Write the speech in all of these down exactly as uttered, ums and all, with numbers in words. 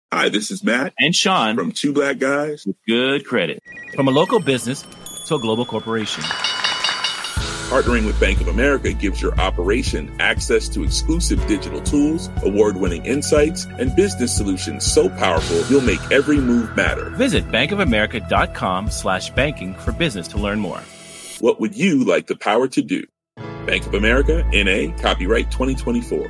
Hi, this is Matt and Sean from Two Black Guys with Good Credit. From a local business to a global corporation. Partnering with Bank of America gives your operation access to exclusive digital tools, award-winning insights, and business solutions so powerful you'll make every move matter. Visit bankofamerica.com slash banking for business to learn more. What would you like the power to do? Bank of America, N A, copyright twenty twenty-four.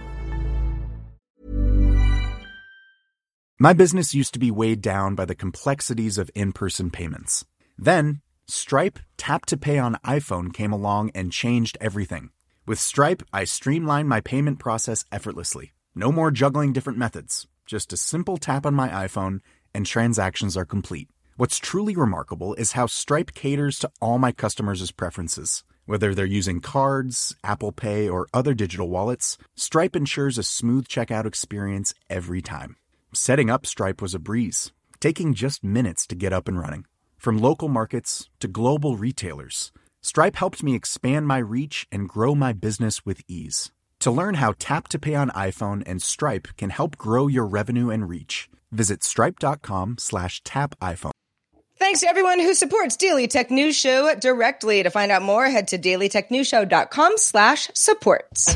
My business used to be weighed down by the complexities of in-person payments. Then, Stripe Tap to Pay on iPhone came along and changed everything. With Stripe, I streamlined my payment process effortlessly. No more juggling different methods. Just a simple tap on my iPhone and transactions are complete. What's truly remarkable is how Stripe caters to all my customers' preferences. Whether they're using cards, Apple Pay, or other digital wallets, Stripe ensures a smooth checkout experience every time. Setting up Stripe was a breeze, taking just minutes to get up and running. From local markets to global retailers, Stripe helped me expand my reach and grow my business with ease. To learn how Tap to Pay on iPhone and Stripe can help grow your revenue and reach, visit stripe.com slash tap iPhone. Thanks to everyone who supports Daily Tech News Show directly. To find out more, head to dailytechnewsshow.com slash supports.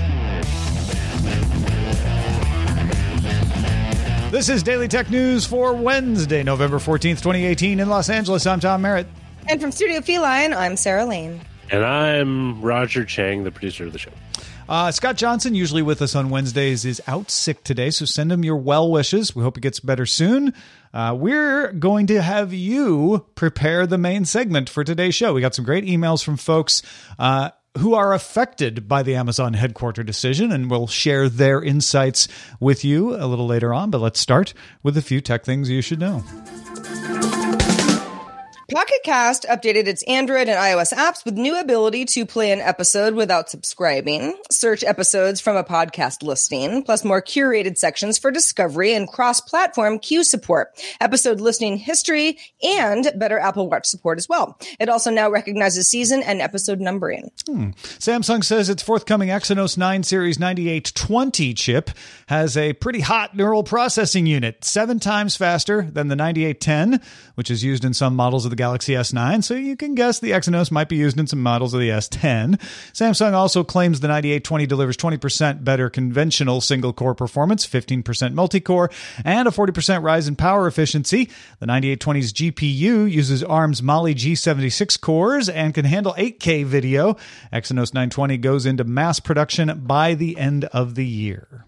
This is Daily Tech News for Wednesday, November fourteenth, twenty eighteen in Los Angeles. I'm Tom Merritt. And from Studio Feline, I'm Sarah Lane. And I'm Roger Chang, the producer of the show. Uh, Scott Johnson, usually with us on Wednesdays, is out sick today, so send him your well wishes. We hope he gets better soon. Uh, we're going to have you prepare the main segment for today's show. We got some great emails from folks uh, who are affected by the Amazon headquarter decision, and we'll share their insights with you a little later on. But let's start with a few tech things you should know. Pocket Cast updated its Android and iOS apps with new ability to play an episode without subscribing, search episodes from a podcast listing, plus more curated sections for discovery and cross-platform queue support, episode listening history, and better Apple Watch support as well. It also now recognizes season and episode numbering. Hmm. Samsung says its forthcoming Exynos nine Series ninety-eight twenty chip has a pretty hot neural processing unit, seven times faster than the ninety-eight ten, which is used in some models of the Galaxy S nine, so you can guess the Exynos might be used in some models of the S ten. Samsung also claims the ninety-eight twenty delivers twenty percent better conventional single-core performance, fifteen percent multi-core, and a forty percent rise in power efficiency. The ninety-eight twenty's G P U uses ARM's Mali G seventy-six cores and can handle eight K video. Exynos nine twenty goes into mass production by the end of the year.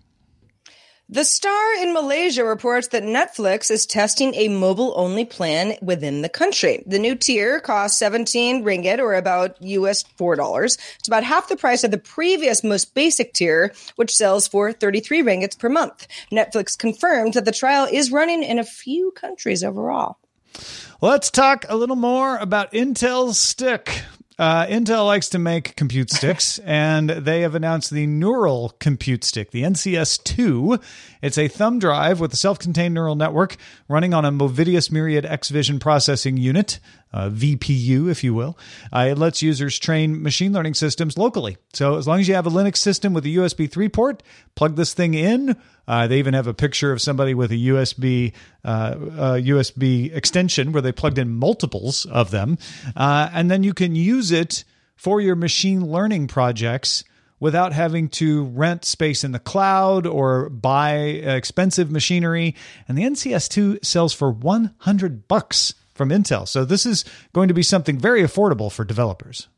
The Star in Malaysia reports that Netflix is testing a mobile-only plan within the country. The new tier costs seventeen ringgit, or about U S four dollars. It's about half the price of the previous most basic tier, which sells for thirty-three ringgits per month. Netflix confirmed that the trial is running in a few countries overall. Let's talk a little more about Intel's Stick. Uh, Intel likes to make compute sticks, and they have announced the Neural Compute Stick, the N C S two. It's a thumb drive with a self-contained neural network running on a Movidius Myriad X-Vision processing unit, uh, V P U, if you will. Uh, it lets users train machine learning systems locally. So as long as you have a Linux system with a U S B three port, plug this thing in. Uh, they even have a picture of somebody with a U S B uh, uh, U S B extension where they plugged in multiples of them. Uh, and then you can use it for your machine learning projects without having to rent space in the cloud or buy expensive machinery. And the N C S two sells for one hundred bucks from Intel. So this is going to be something very affordable for developers.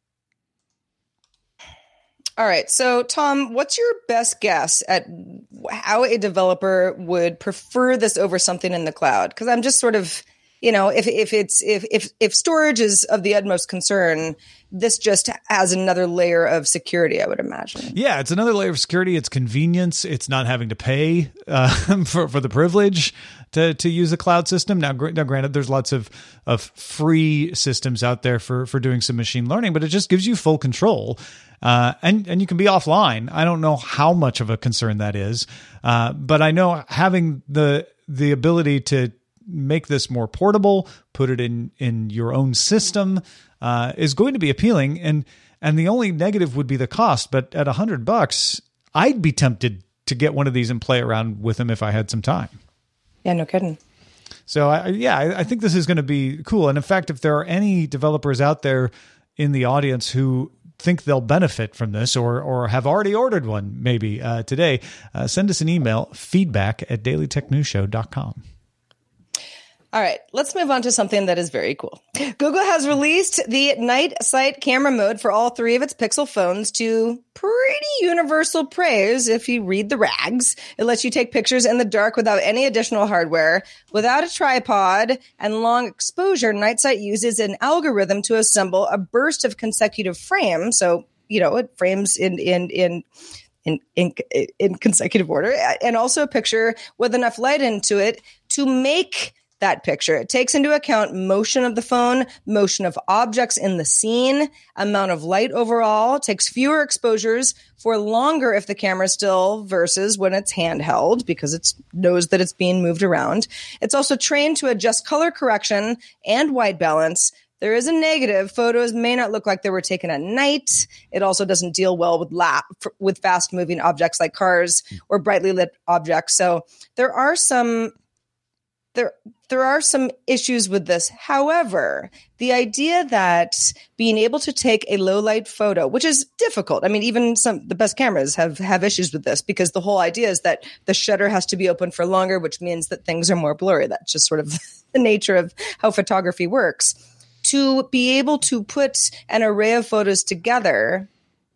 All right. So, Tom, what's your best guess at how a developer would prefer this over something in the cloud? Because I'm just sort of, you know, if if it's if if if storage is of the utmost concern, this just has another layer of security, I would imagine. Yeah, it's another layer of security. It's convenience. It's not having to pay uh, for for the privilege to to use a cloud system. Now, now, granted, there's lots of of free systems out there for for doing some machine learning, but it just gives you full control. Uh, and, and you can be offline. I don't know how much of a concern that is. Uh, but I know having the, the ability to make this more portable, put it in, in your own system, uh, is going to be appealing. And, and the only negative would be the cost, but at a hundred bucks, I'd be tempted to get one of these and play around with them if I had some time. Yeah, no kidding. So, I, yeah, I, I think this is going to be cool. And in fact, if there are any developers out there in the audience who think they'll benefit from this or or have already ordered one maybe uh, today, uh, send us an email, feedback at daily tech news show dot com. All right, let's move on to something that is very cool. Google has released the night sight camera mode for all three of its Pixel phones to pretty universal praise if you read the rags. It lets you take pictures in the dark without any additional hardware. Without a tripod and long exposure, night sight uses an algorithm to assemble a burst of consecutive frames. So, you know, it frames in in in in in, in consecutive order, and also a picture with enough light into it to make that picture. It takes into account motion of the phone, motion of objects in the scene, amount of light overall, takes fewer exposures for longer if the camera's still versus when it's handheld because it knows that it's being moved around. It's also trained to adjust color correction and white balance. There is a negative. Photos may not look like they were taken at night. It also doesn't deal well with la- with fast-moving objects like cars or brightly lit objects. So there are some There, there are some issues with this. However, the idea that being able to take a low light photo, which is difficult. I mean, even some, the best cameras have, have issues with this because the whole idea is that the shutter has to be open for longer, which means that things are more blurry. That's just sort of the nature of how photography works. To be able to put an array of photos together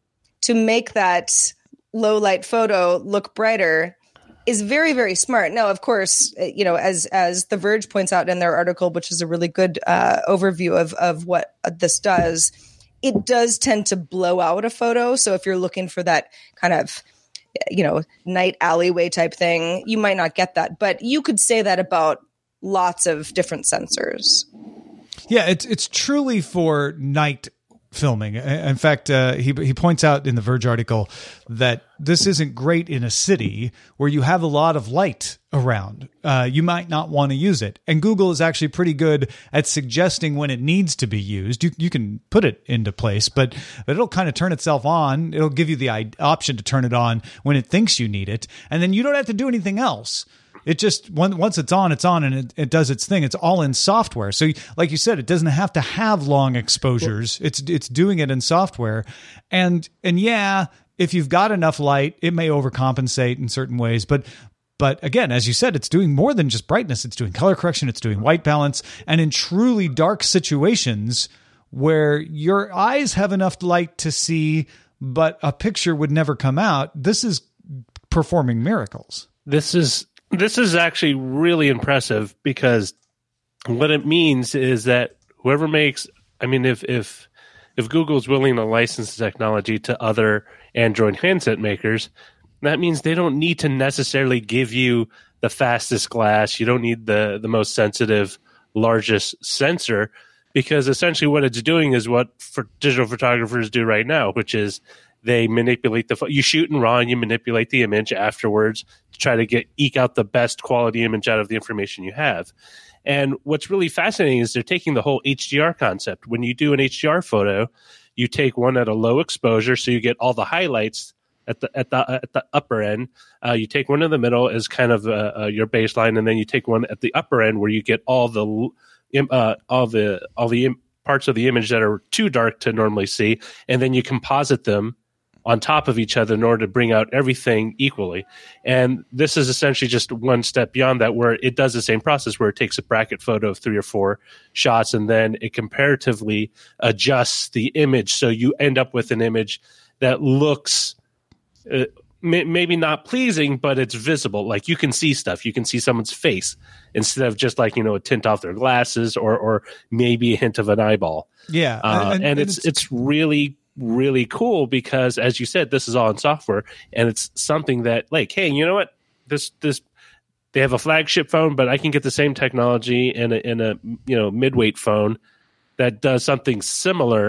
to make that low light photo look brighter is very, very smart. Now, of course, you know, as as The Verge points out in their article, which is a really good uh, overview of, of what this does, it does tend to blow out a photo. So if you're looking for that kind of, you know, night alleyway type thing, you might not get that. But you could say that about lots of different sensors. Yeah, it's it's truly for night filming. In fact, uh, he he points out in the Verge article that this isn't great in a city where you have a lot of light around. Uh, you might not want to use it. And Google is actually pretty good at suggesting when it needs to be used. You you can put it into place, but, but it'll kind of turn itself on. It'll give you the option to turn it on when it thinks you need it. And then you don't have to do anything else. It just, once it's on, it's on, and it, it does its thing. It's all in software. So like you said, it doesn't have to have long exposures. It's it's doing it in software. And and yeah, if you've got enough light, it may overcompensate in certain ways. But but again, as you said, it's doing more than just brightness. It's doing color correction. It's doing white balance. And in truly dark situations where your eyes have enough light to see, but a picture would never come out, this is performing miracles. This is... This is actually really impressive because what it means is that whoever makes, I mean, if if if Google's willing to license the technology to other Android handset makers, that means they don't need to necessarily give you the fastest glass. You don't need the, the most sensitive, largest sensor, because essentially what it's doing is what for digital photographers do right now, which is they manipulate the, you shoot in RAW and you manipulate the image afterwards to try to get, eke out the best quality image out of the information you have. And what's really fascinating is they're taking the whole H D R concept. When you do an H D R photo, you take one at a low exposure, so you get all the highlights at the at the at the upper end. Uh, you take one in the middle as kind of uh, uh, your baseline, and then you take one at the upper end where you get all the uh, all the all the parts of the image that are too dark to normally see, and then you composite them on top of each other in order to bring out everything equally. And this is essentially just one step beyond that, where it does the same process, where it takes a bracket photo of three or four shots, and then it comparatively adjusts the image. So you end up with an image that looks uh, may, maybe not pleasing, but it's visible. Like you can see stuff. You can see someone's face instead of just like, you know, a tint off their glasses or, or maybe a hint of an eyeball. Yeah. Uh, and, and, and it's, it's, it's really, really cool because, as you said, this is all in software, and it's something that, like, hey, you know what? This this they have a flagship phone, but I can get the same technology in a in a you know midweight phone that does something similar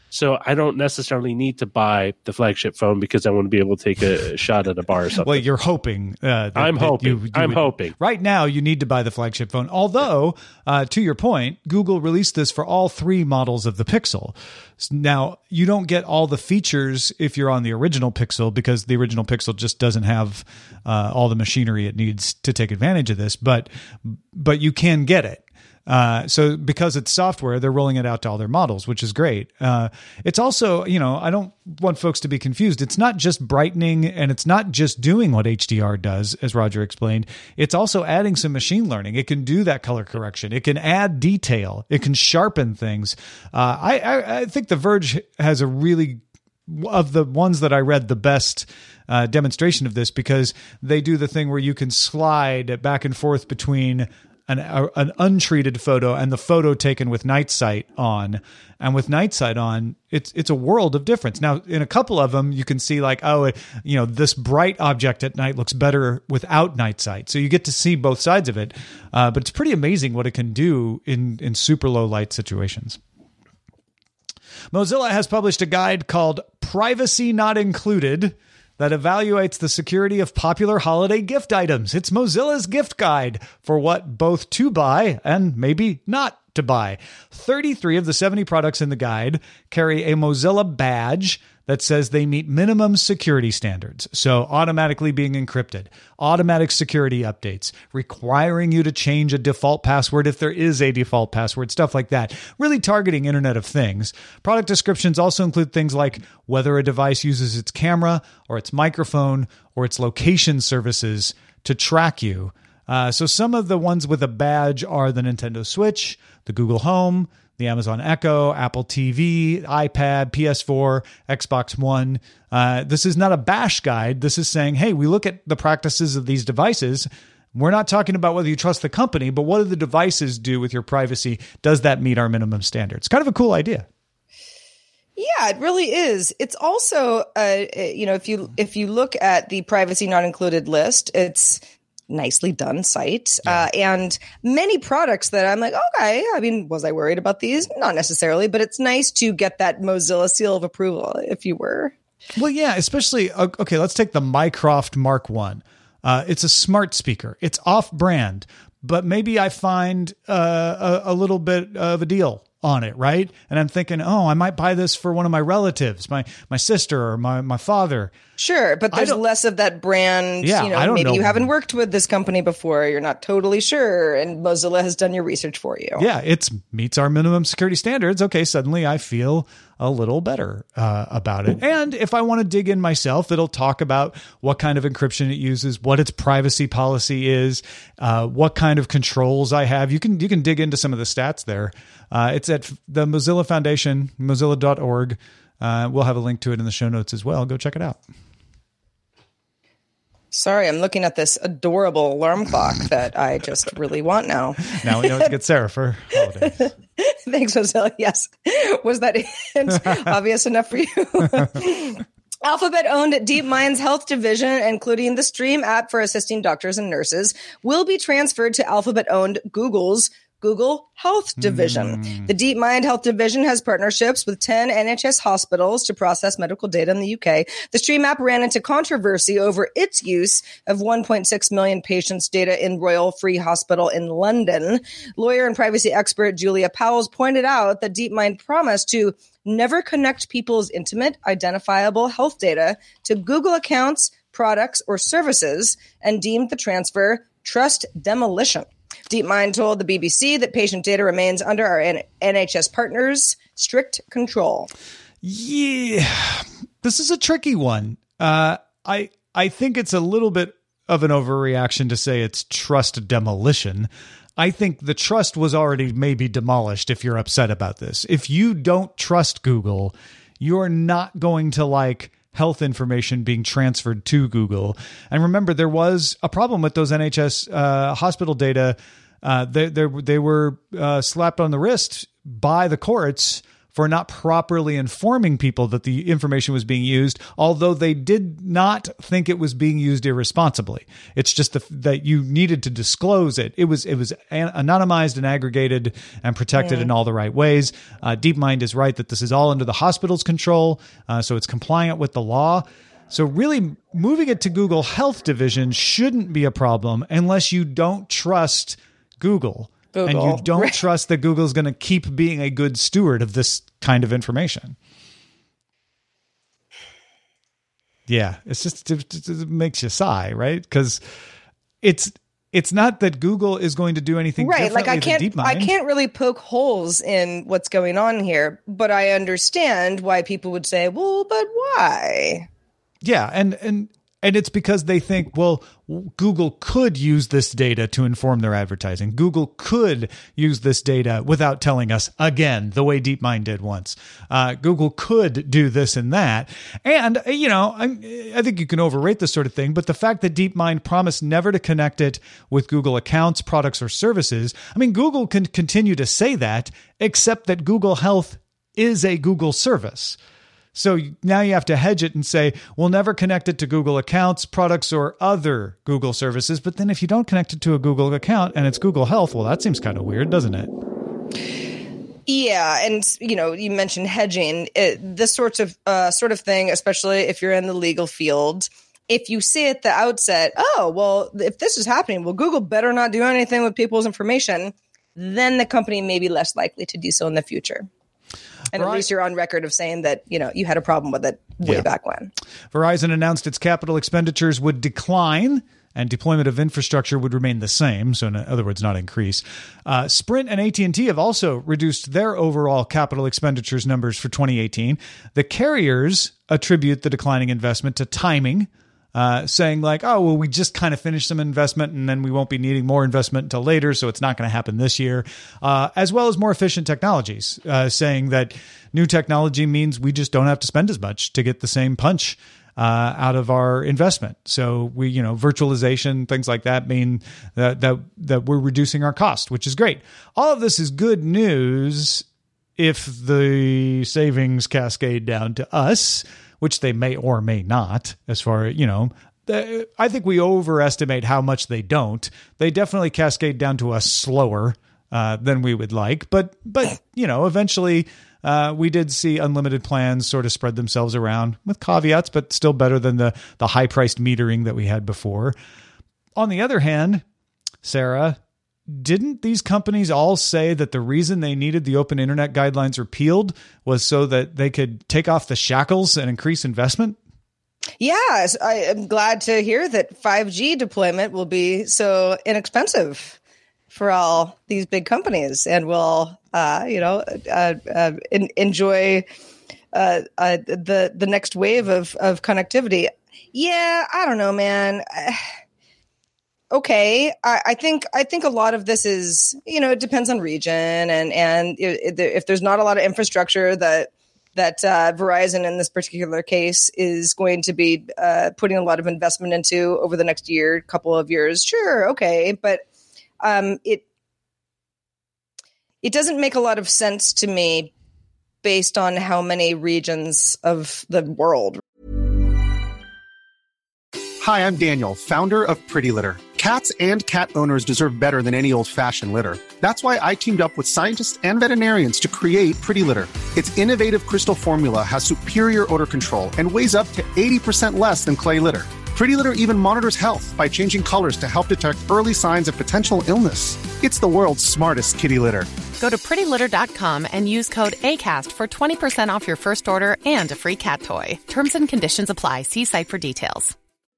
So I don't necessarily need to buy the flagship phone because I want to be able to take a shot at a bar or something. Well, you're hoping. Uh, that, I'm that hoping. You, you I'm would, hoping. Right now, you need to buy the flagship phone. Although, uh, to your point, Google released this for all three models of the Pixel. Now, you don't get all the features if you're on the original Pixel because the original Pixel just doesn't have uh, all the machinery it needs to take advantage of this. But but you can get it. Uh, so because it's software, they're rolling it out to all their models, which is great. Uh, it's also, you know, I don't want folks to be confused. It's not just brightening and it's not just doing what H D R does, as Roger explained. It's also adding some machine learning. It can do that color correction. It can add detail. It can sharpen things. Uh, I, I, I think The Verge has a really, of the ones that I read, the best uh, demonstration of this because they do the thing where you can slide back and forth between An, an untreated photo and the photo taken with night sight on. And with night sight on, it's it's a world of difference. Now, in a couple of them, you can see like, oh, it, you know, this bright object at night looks better without night sight. So you get to see both sides of it. Uh, but it's pretty amazing what it can do in, in super low light situations. Mozilla has published a guide called Privacy Not Included that evaluates the security of popular holiday gift items. It's Mozilla's gift guide for what both to buy and maybe not to buy. thirty-three of the seventy products in the guide carry a Mozilla badge that says they meet minimum security standards. So automatically being encrypted, automatic security updates, requiring you to change a default password if there is a default password, stuff like that. Really targeting Internet of Things. Product descriptions also include things like whether a device uses its camera or its microphone or its location services to track you. Uh, so some of the ones with a badge are the Nintendo Switch, the Google Home, the Amazon Echo, Apple T V, iPad, P S four, Xbox One. Uh, this is not a bash guide. This is saying, hey, we look at the practices of these devices. We're not talking about whether you trust the company, but what do the devices do with your privacy? Does that meet our minimum standards? Kind of a cool idea. Yeah, it really is. It's also, uh, you know, if you if you look at the privacy not included list, it's nicely done site yeah. uh, and many products that I'm like, okay, I mean, was I worried about these? Not necessarily, but it's nice to get that Mozilla seal of approval, if you were. Well, yeah, especially, okay, let's take the Mycroft Mark one. Uh, it's a smart speaker. It's off-brand, but maybe I find uh, a, a little bit of a deal on it, right? And I'm thinking, oh, I might buy this for one of my relatives, my my sister or my, my father. Sure, but there's less of that brand. Yeah, you know, I don't maybe know. You haven't worked with this company before. You're not totally sure, and Mozilla has done your research for you. Yeah, it meets our minimum security standards. Okay, suddenly I feel a little better uh, about it. And if I want to dig in myself, it'll talk about what kind of encryption it uses, what its privacy policy is, uh, what kind of controls I have. You can you can dig into some of the stats there. Uh, it's at the Mozilla Foundation, mozilla dot org. Uh, we'll have a link to it in the show notes as well. Go check it out. Sorry, I'm looking at this adorable alarm clock that I just really want now. Now we know what to get Sarah for holidays. Thanks, Mozilla. Yes. Was that hint obvious enough for you? Alphabet-owned DeepMind's health division, including the Stream app for assisting doctors and nurses, will be transferred to Alphabet-owned Google's Google Health Division. Mm. The DeepMind Health Division has partnerships with ten N H S hospitals to process medical data in the U K. The Stream app ran into controversy over its use of one point six million patients' data in Royal Free Hospital in London. Lawyer and privacy expert Julia Powles pointed out that DeepMind promised to never connect people's intimate, identifiable health data to Google accounts, products, or services, and deemed the transfer trust demolition. DeepMind told the B B C that patient data remains under our N H S partners' strict control. Yeah, this is a tricky one. Uh, I I think it's a little bit of an overreaction to say it's trust demolition. I think the trust was already maybe demolished if you're upset about this. If you don't trust Google, you're not going to like health information being transferred to Google. And remember, there was a problem with those N H S uh, hospital data. Uh, they, they, they were uh, slapped on the wrist by the courts for not properly informing people that the information was being used, although they did not think it was being used irresponsibly. It's just the, that you needed to disclose it. It was it was an- anonymized and aggregated and protected mm. in all the right ways. Uh, DeepMind is right that this is all under the hospital's control, uh, so it's compliant with the law. So really, moving it to Google Health Division shouldn't be a problem unless you don't trust Google. Google. And you don't right. trust that Google's going to keep being a good steward of this kind of information. Yeah, it's just it, it makes you sigh, right? Because it's it's not that Google is going to do anything right. differently Like I can't, than DeepMind. I can't really poke holes in what's going on here, but I understand why people would say, "Well, but why?" Yeah, and and. And it's because they think, well, Google could use this data to inform their advertising. Google could use this data without telling us, again, the way DeepMind did once. Uh, Google could do this and that. And, you know, I, I think you can overrate this sort of thing, but the fact that DeepMind promised never to connect it with Google accounts, products, or services, I mean, Google can continue to say that, except that Google Health is a Google service. So now you have to hedge it and say, we'll never connect it to Google accounts, products, or other Google services. But then if you don't connect it to a Google account and it's Google Health, well, that seems kind of weird, doesn't it? Yeah. And, you know, you mentioned hedging. It, this sort of, uh, sort of thing, especially if you're in the legal field, if you say at the outset, oh, well, if this is happening, well, Google better not do anything with people's information, then the company may be less likely to do so in the future. And right. at least you're on record of saying that, you know, you had a problem with it way yeah. back when. Verizon announced its capital expenditures would decline and deployment of infrastructure would remain the same. So in other words, not increase. Uh, Sprint and A T and T have also reduced their overall capital expenditures numbers for twenty eighteen. The carriers attribute the declining investment to timing, uh, saying like, oh, well, we just kind of finished some investment and then we won't be needing more investment until later. So it's not going to happen this year, uh, as well as more efficient technologies, uh, saying that new technology means we just don't have to spend as much to get the same punch uh, out of our investment. So we, you know, virtualization, things like that mean that, that, that we're reducing our cost, which is great. All of this is good news if the savings cascade down to us, which they may or may not, as far as, you know, I think we overestimate how much they don't. They definitely cascade down to us slower uh, than we would like. But, but you know, eventually uh, we did see unlimited plans sort of spread themselves around with caveats, but still better than the, the high-priced metering that we had before. On the other hand, Sarah, didn't these companies all say that the reason they needed the open internet guidelines repealed was so that they could take off the shackles and increase investment? Yes, I am glad to hear that five G deployment will be so inexpensive for all these big companies and will, uh, you know, uh, uh, in, enjoy uh, uh, the the next wave of, of connectivity. Yeah, I don't know, man. Okay, I, I think I think a lot of this is, you know, it depends on region, and and if, if there's not a lot of infrastructure that that uh, Verizon in this particular case is going to be uh, putting a lot of investment into over the next year, couple of years, sure, okay, but um, it it doesn't make a lot of sense to me based on how many regions of the world. Hi, I'm Daniel, founder of Pretty Litter. Cats and cat owners deserve better than any old-fashioned litter. That's why I teamed up with scientists and veterinarians to create Pretty Litter. Its innovative crystal formula has superior odor control and weighs up to eighty percent less than clay litter. Pretty Litter even monitors health by changing colors to help detect early signs of potential illness. It's the world's smartest kitty litter. Go to pretty litter dot com and use code ACAST for twenty percent off your first order and a free cat toy. Terms and conditions apply. See site for details.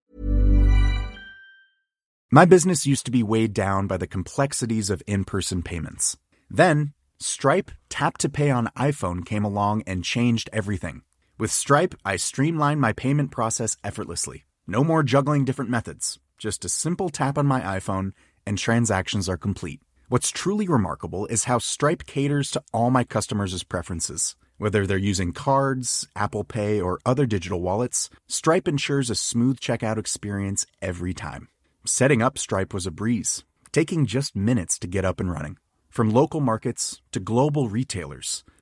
My business used to be weighed down by the complexities of in-person payments. Then, Stripe Tap to Pay on iPhone came along and changed everything. With Stripe, I streamlined my payment process effortlessly. No more juggling different methods. Just a simple tap on my iPhone and transactions are complete. What's truly remarkable is how Stripe caters to all my customers' preferences. Whether they're using cards, Apple Pay, or other digital wallets, Stripe ensures a smooth checkout experience every time. Setting up Stripe was a breeze, taking just minutes to get up and running. From local markets to global retailers,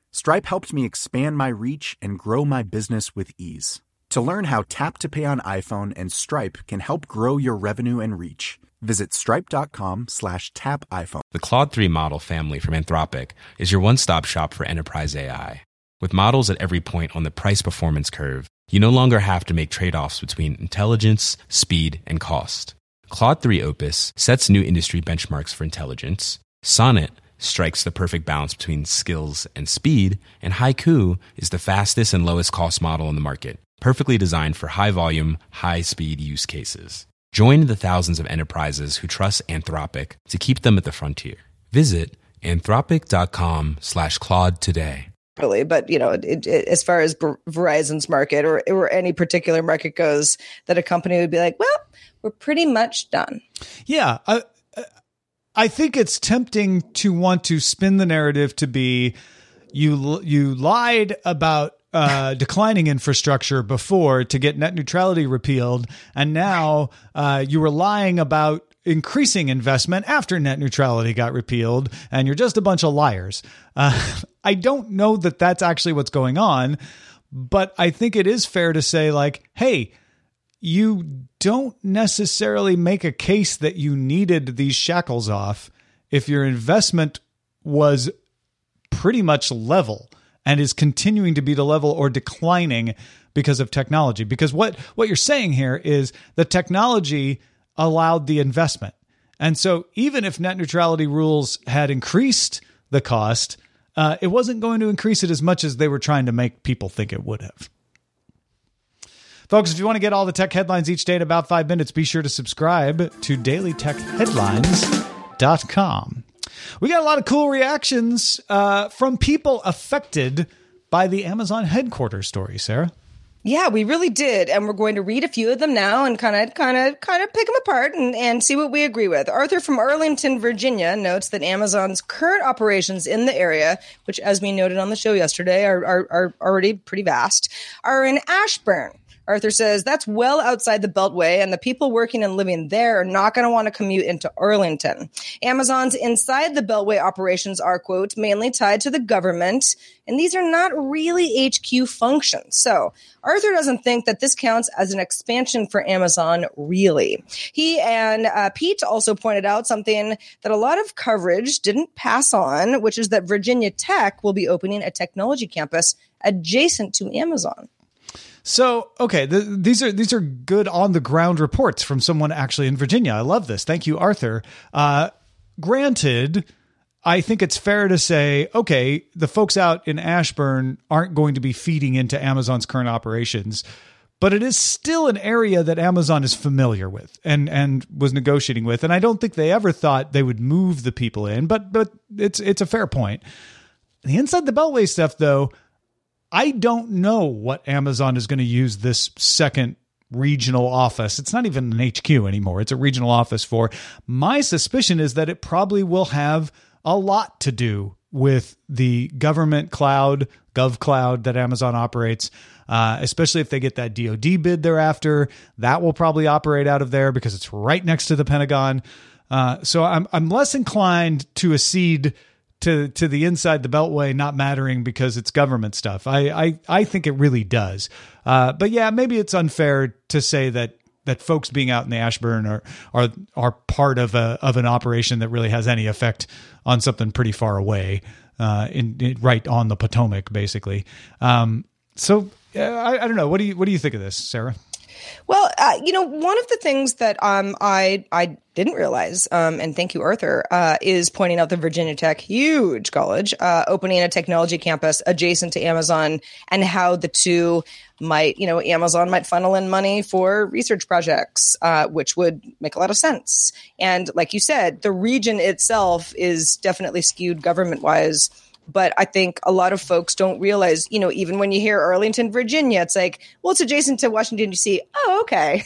Stripe helped me expand my reach and grow my business with ease. To learn how Tap to Pay on iPhone and Stripe can help grow your revenue and reach, visit stripe.com slash tap iPhone. The Claude three model family from Anthropic is your one-stop shop for enterprise A I. With models at every point on the price-performance curve, you no longer have to make trade-offs between intelligence, speed, and cost. Claude three Opus sets new industry benchmarks for intelligence. Sonnet strikes the perfect balance between skills and speed. And Haiku is the fastest and lowest cost model in the market, perfectly designed for high-volume, high-speed use cases. Join the thousands of enterprises who trust Anthropic to keep them at the frontier. Visit anthropic.com slash Claude today. Really, but you know, it, it, as far as Verizon's market or, or any particular market goes, that a company would be like, well, we're pretty much done. Yeah. I, I think it's tempting to want to spin the narrative to be you, you lied about uh, declining infrastructure before to get net neutrality repealed. And now uh, you were lying about increasing investment after net neutrality got repealed, and you're just a bunch of liars. Uh, I don't know that that's actually what's going on, but I think it is fair to say, like, hey, you don't necessarily make a case that you needed these shackles off if your investment was pretty much level and is continuing to be the level or declining because of technology. Because what, what you're saying here is the technology allowed the investment. And so even if net neutrality rules had increased the cost, uh, it wasn't going to increase it as much as they were trying to make people think it would have. Folks, if you want to get all the tech headlines each day in about five minutes, be sure to subscribe to daily tech headlines dot com. We got a lot of cool reactions uh, from people affected by the Amazon headquarters story, Sarah. Yeah, we really did. And we're going to read a few of them now and kind of kind of, kind of pick them apart and, and see what we agree with. Arthur from Arlington, Virginia notes that Amazon's current operations in the area, which as we noted on the show yesterday, are, are, are already pretty vast, are in Ashburn. Arthur says that's well outside the Beltway, and the people working and living there are not going to want to commute into Arlington. Amazon's inside the Beltway operations are, quote, mainly tied to the government, and these are not really H Q functions. So Arthur doesn't think that this counts as an expansion for Amazon, really. He and uh, Pete also pointed out something that a lot of coverage didn't pass on, which is that Virginia Tech will be opening a technology campus adjacent to Amazon. So, okay, the, these are these are good on the ground reports from someone actually in Virginia. I love this. Thank you, Arthur. Uh, granted, I think it's fair to say, okay, the folks out in Ashburn aren't going to be feeding into Amazon's current operations, but it is still an area that Amazon is familiar with and and was negotiating with. And I don't think they ever thought they would move the people in, but but it's it's a fair point. The inside the Beltway stuff, though, I don't know what Amazon is going to use this second regional office. It's not even an H Q anymore. It's a regional office for. My suspicion is that it probably will have a lot to do with the government cloud, Gov Cloud that Amazon operates, uh, especially if they get that D O D bid thereafter. That will probably operate out of there because it's right next to the Pentagon. Uh, so I'm I'm less inclined to accede to to the inside the Beltway not mattering because it's government stuff. I I, I think it really does. Uh, but yeah, maybe it's unfair to say that that folks being out in the Ashburn are are are part of a of an operation that really has any effect on something pretty far away, uh, in, in right on the Potomac, basically. Um, so uh, I, I don't know. What do you what do you think of this, Sarah? Well, uh, you know, one of the things that um, I I didn't realize, um, and thank you, Arthur, uh, is pointing out the Virginia Tech, huge college, uh, opening a technology campus adjacent to Amazon, and how the two might, you know, Amazon might funnel in money for research projects, uh, which would make a lot of sense. And like you said, the region itself is definitely skewed government-wise. But I think a lot of folks don't realize, you know, even when you hear Arlington, Virginia, it's like, well, it's adjacent to Washington, D C. Oh, okay.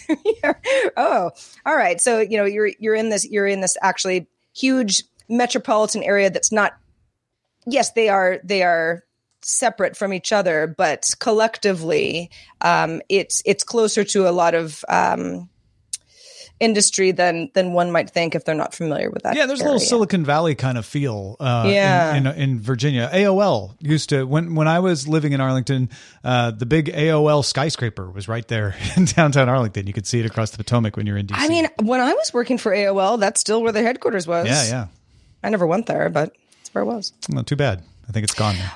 Oh, all right. So, you know, you're you're in this you're in this actually huge metropolitan area that's not. Yes, they are they are separate from each other, but collectively, um, it's it's closer to a lot of. Um, industry than than one might think if they're not familiar with that. Yeah, there's area. a little Silicon Valley kind of feel uh, yeah. in, in, in Virginia. A O L used to, when, when I was living in Arlington, uh, the big A O L skyscraper was right there in downtown Arlington. You could see it across the Potomac when you're in D C. I mean, when I was working for A O L, that's still where their headquarters was. Yeah, yeah. I never went there, but that's where it was. Well, too bad. I think it's gone now.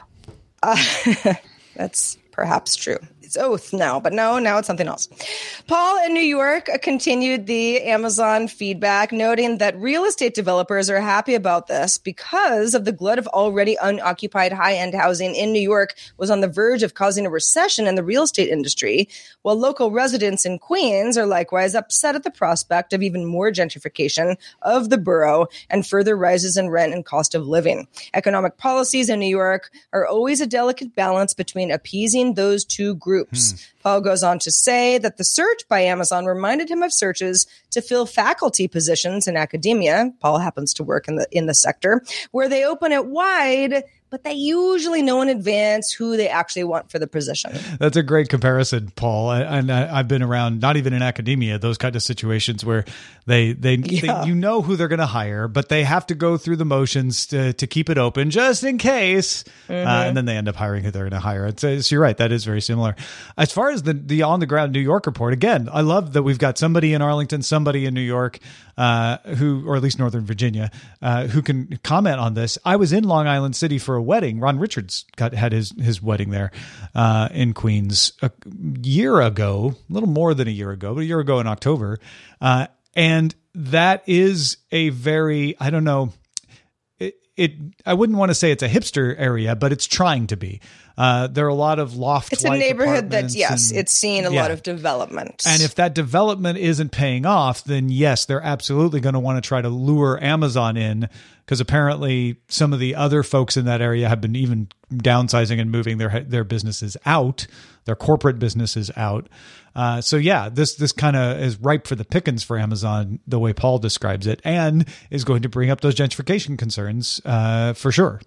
Uh, that's perhaps true. It's Oath now, but no, now it's something else. Paul in New York continued the Amazon feedback, noting that real estate developers are happy about this because of the glut of already unoccupied high-end housing in New York was on the verge of causing a recession in the real estate industry, while local residents in Queens are likewise upset at the prospect of even more gentrification of the borough and further rises in rent and cost of living. Economic policies in New York are always a delicate balance between appeasing those two groups. Groups. Hmm. Paul goes on to say that the search by Amazon reminded him of searches to fill faculty positions in academia. Paul happens to work in the in the sector where they open it wide, but they usually know in advance who they actually want for the position. That's a great comparison, Paul. And I've been around, not even in academia, those kind of situations where they, they, yeah. they you know who they're going to hire, but they have to go through the motions to, to keep it open just in case. Mm-hmm. Uh, and then they end up hiring who they're going to hire. It's, so you're right. That is very similar. As far as the, the on the ground New York report, again, I love that we've got somebody in Arlington, somebody in New York, uh, who, or at least Northern Virginia, uh, who can comment on this. I was in Long Island City for a wedding. Ron Richards got had his his wedding there uh, in Queens a year ago, a little more than a year ago, but a year ago in October. Uh, and that is a very, I don't know, it, it I wouldn't want to say it's a hipster area, but it's trying to be. Uh, there are a lot of loft. It's a neighborhood that, yes, and, it's seen a yeah. lot of development. And if that development isn't paying off, then yes, they're absolutely going to want to try to lure Amazon in, because apparently some of the other folks in that area have been even downsizing and moving their their businesses out, their corporate businesses out. Uh, so yeah, this this kind of is ripe for the pickings for Amazon, the way Paul describes it, and is going to bring up those gentrification concerns uh, for sure.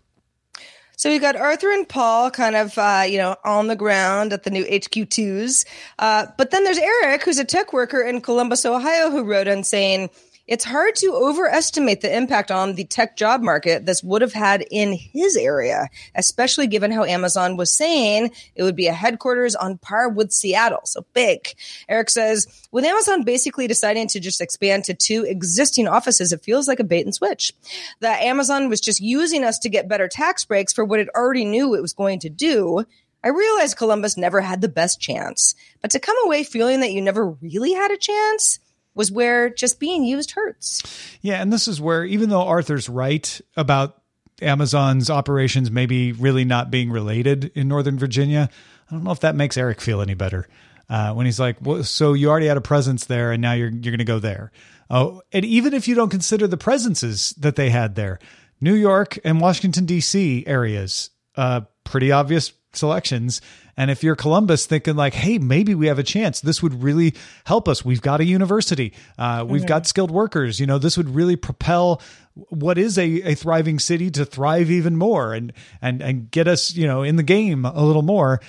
So we got Arthur and Paul kind of, uh, you know, on the ground at the new H Q twos. Uh, but then there's Eric, who's a tech worker in Columbus, Ohio, who wrote in saying, it's hard to overestimate the impact on the tech job market this would have had in his area, especially given how Amazon was saying it would be a headquarters on par with Seattle. So big. Eric says, with Amazon basically deciding to just expand to two existing offices, it feels like a bait and switch. That Amazon was just using us to get better tax breaks for what it already knew it was going to do. I realized Columbus never had the best chance, but to come away feeling that you never really had a chance was where just being used hurts. Yeah, and this is where, even though Arthur's right about Amazon's operations maybe really not being related in Northern Virginia, I don't know if that makes Eric feel any better. Uh, when he's like, well, so you already had a presence there and now you're you're going to go there. Oh, and even if you don't consider the presences that they had there, New York and Washington, D C areas, uh, pretty obvious selections. And if you're Columbus thinking like, hey, maybe we have a chance, this would really help us. We've got a university. Uh, we've mm-hmm. got skilled workers. You know, this would really propel what is a, a thriving city to thrive even more and, and, and get us, you know, in the game a little more.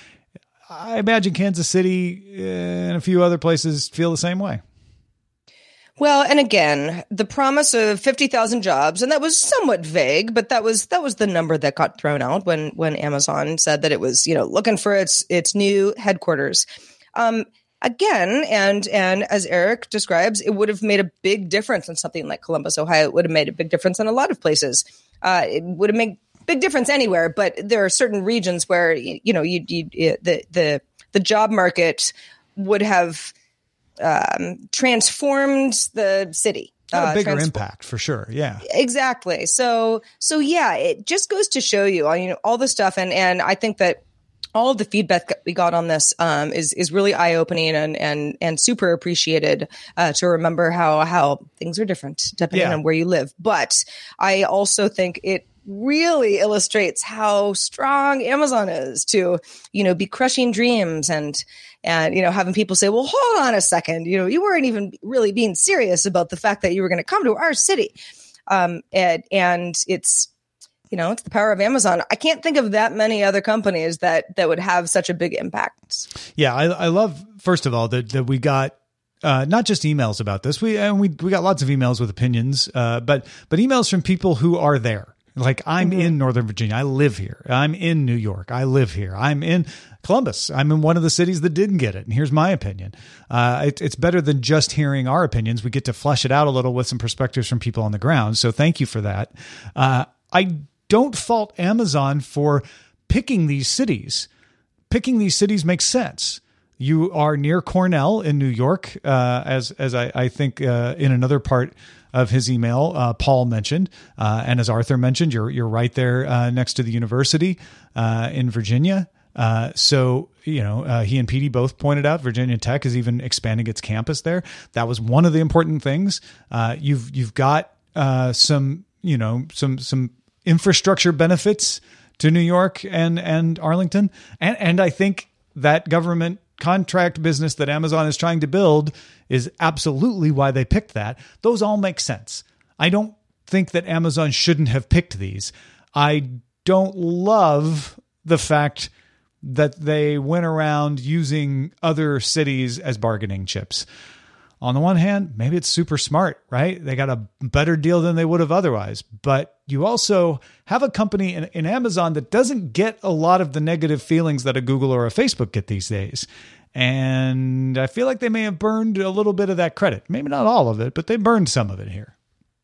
I imagine Kansas City and a few other places feel the same way. Well, and again, the promise of fifty thousand jobs, and that was somewhat vague, but that was that was the number that got thrown out when when Amazon said that it was, you know, looking for its its new headquarters. Um, again, and and as Eric describes, it would have made a big difference in something like Columbus, Ohio. It would have made a big difference in a lot of places. Uh, it would have made big difference anywhere, but there are certain regions where, you know, you, you the the the job market would have Um, transformed the city. Had a uh, bigger transform- impact for sure. Yeah, exactly. So, so yeah, it just goes to show you, you know, all the stuff. And, and I think that all of the feedback that we got on this um, is, is really eye opening and, and, and super appreciated uh, to remember how, how things are different depending yeah. on where you live. But I also think it really illustrates how strong Amazon is to, you know, be crushing dreams and, and, you know, having people say, well, hold on a second, you know, you weren't even really being serious about the fact that you were going to come to our city. Um, and, and it's, you know, it's the power of Amazon. I can't think of that many other companies that, that would have such a big impact. Yeah. I, I love, first of all, that, that we got uh, not just emails about this. We and we we got lots of emails with opinions, uh, but but emails from people who are there. Like, I'm mm-hmm. in Northern Virginia. I live here. I'm in New York. I live here. I'm in Columbus. I'm in one of the cities that didn't get it. And here's my opinion. Uh, it, it's better than just hearing our opinions. We get to flesh it out a little with some perspectives from people on the ground. So thank you for that. Uh, I don't fault Amazon for picking these cities. Picking these cities makes sense. You are near Cornell in New York, uh, as as I, I think uh, in another part of his email, uh, Paul mentioned, uh, and as Arthur mentioned, you're you're right there uh, next to the university uh, in Virginia. Uh, so, you know, uh, he and Petey both pointed out Virginia Tech is even expanding its campus there. That was one of the important things. Uh, you've you've got uh, some, you know, some some infrastructure benefits to New York and and Arlington, and and I think that government contract business that Amazon is trying to build is absolutely why they picked that. Those all make sense. I don't think that Amazon shouldn't have picked these. I don't love the fact that they went around using other cities as bargaining chips. On the one hand, maybe it's super smart, right? They got a better deal than they would have otherwise. But you also have a company in, in Amazon that doesn't get a lot of the negative feelings that a Google or a Facebook get these days. And I feel like they may have burned a little bit of that credit. Maybe not all of it, but they burned some of it here.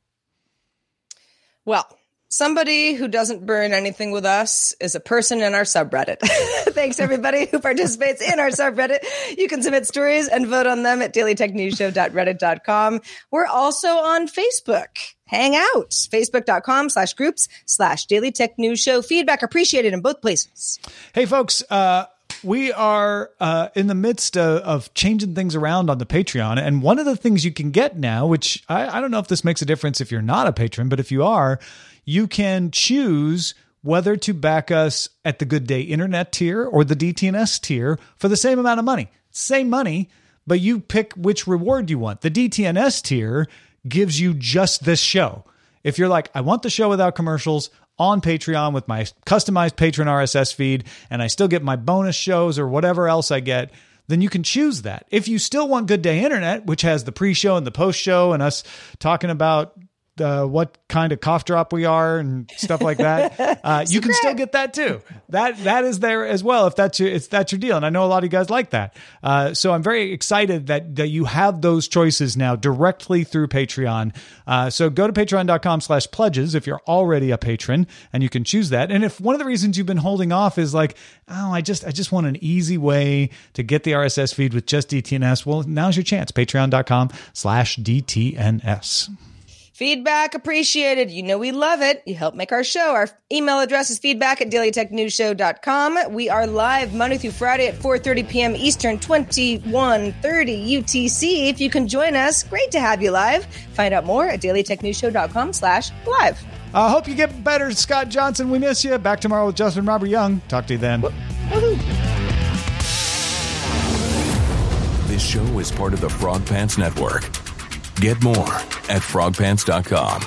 Well, somebody who doesn't burn anything with us is a person in our subreddit. Thanks, everybody who participates in our subreddit. You can submit stories and vote on them at daily tech news show dot reddit dot com. We're also on Facebook. Hang out. Facebook.com slash groups slash Daily Tech News Show. Feedback appreciated in both places. Hey, folks, uh, we are uh, in the midst of, of changing things around on the Patreon. And one of the things you can get now, which I, I don't know if this makes a difference if you're not a patron, but if you are, you can choose whether to back us at the Good Day Internet tier or the D T N S tier for the same amount of money. Same money, but you pick which reward you want. The D T N S tier gives you just this show. If you're like, I want the show without commercials on Patreon with my customized patron R S S feed, and I still get my bonus shows or whatever else I get, then you can choose that. If you still want Good Day Internet, which has the pre-show and the post-show and us talking about Uh, what kind of cough drop we are and stuff like that, uh, you can still get that too. That that is there as well if that's your it's that's your deal. And I know a lot of you guys like that. Uh, so I'm very excited that that you have those choices now directly through Patreon. Uh, so go to patreon.com slash pledges if you're already a patron, and you can choose that. And if one of the reasons you've been holding off is like, oh, I just I just want an easy way to get the R S S feed with just D T N S, well, now's your chance. Patreon.com slash DTNS. Feedback appreciated. You know we love it. You help make our show. Our email address is feedback at daily tech news show dot com. We are live Monday through Friday at four thirty p.m. Eastern, twenty-one thirty U T C. If you can join us, great to have you live. Find out more at daily tech news show dot com slash live. I uh, hope you get better, Scott Johnson. We miss you. Back tomorrow with Justin Robert Young. Talk to you then. Woo-hoo. This show is part of the Frog Pants Network. Get more at frog pants dot com.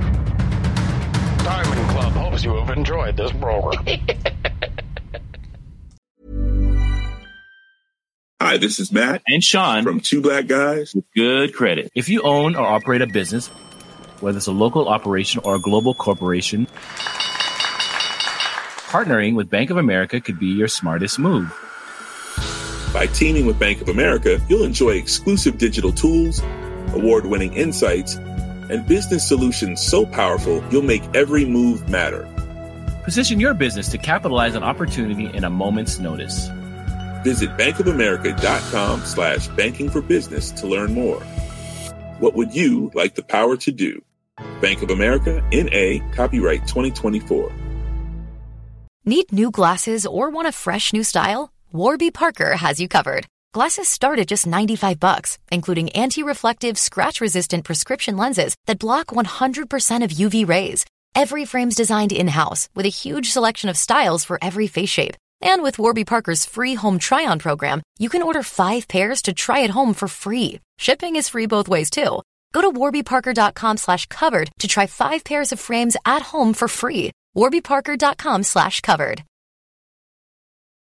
Diamond Club hopes you have enjoyed this program. Hi, this is Matt and Sean from Two Black Guys with Good Credit. If you own or operate a business, whether it's a local operation or a global corporation, partnering with Bank of America could be your smartest move. By teaming with Bank of America, you'll enjoy exclusive digital tools, award-winning insights, and business solutions so powerful you'll make every move matter. Position your business to capitalize on opportunity in a moment's notice. Visit bankofamerica.com slash banking for business to learn more. What would you like the power to do? Bank of America, N A, copyright twenty twenty-four. Need new glasses or want a fresh new style? Warby Parker has you covered. Glasses start at just ninety-five bucks, including anti-reflective, scratch-resistant prescription lenses that block one hundred percent of U V rays. Every frame's designed in-house with a huge selection of styles for every face shape. And with Warby Parker's free home try-on program, you can order five pairs to try at home for free. Shipping is free both ways, too. Go to warbyparker.com slash covered to try five pairs of frames at home for free. warbyparker.com slash covered.